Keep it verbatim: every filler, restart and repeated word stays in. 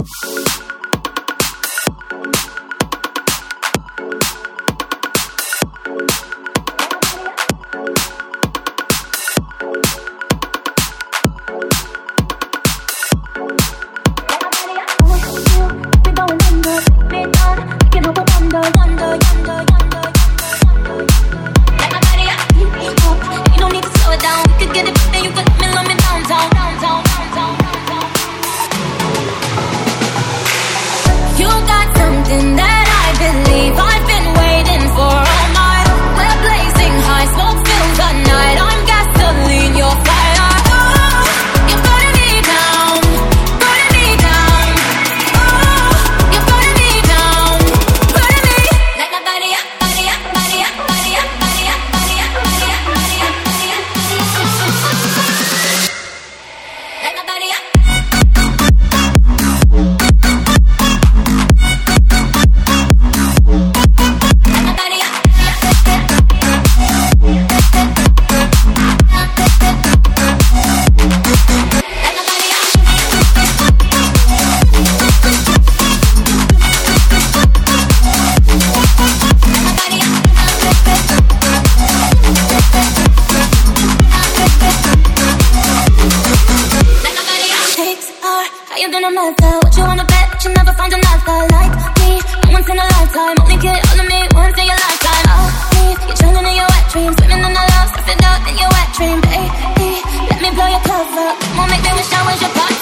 What you wanna bet, but you never find another like me. Once in a lifetime, only get all of me once in your lifetime. I'll leave you drowning in your wet dreams, swimming in the love, surf it out in your wet dream, baby. Let me blow your cover, come on, make me wish I was your partner.